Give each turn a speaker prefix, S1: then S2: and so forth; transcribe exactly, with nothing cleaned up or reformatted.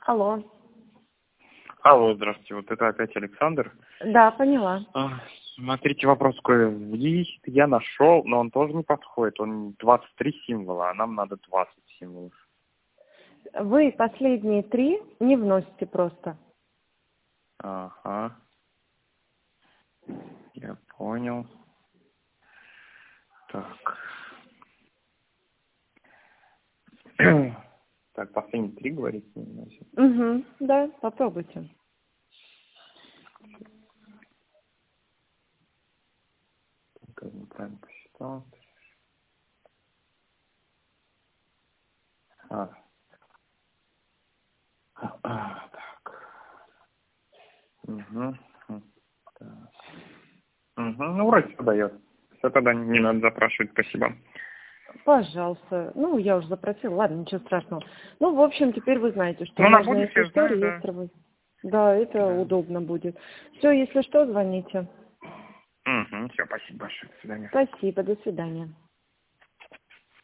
S1: Алло.
S2: Алло, здравствуйте. Вот это опять Александр.
S1: Да, поняла.
S2: А, Смотрите, вопрос такой. Есть, я нашел, но он тоже не подходит. Он двадцать три символа, а нам надо двадцать символов.
S1: Вы последние три не вносите просто.
S2: Ага. Я понял. Так. Так, последние три, говорите, не вносит.
S1: Угу, да, попробуйте.
S2: Как неправильно посчитал. А. А, так. Угу. Так. Угу. Ну, вроде все дает. Все, тогда не надо запрашивать. Спасибо.
S1: Пожалуйста. Ну, я уже запросила. Ладно, ничего страшного. Ну, в общем, теперь вы знаете, что
S2: Ну, на
S1: можно,
S2: будущее
S1: если что,
S2: знаю, да.
S1: реестровать. Да, это
S2: Да.
S1: удобно будет. Все, если что, звоните.
S2: Угу. Все, спасибо большое. До свидания.
S1: Спасибо, до свидания.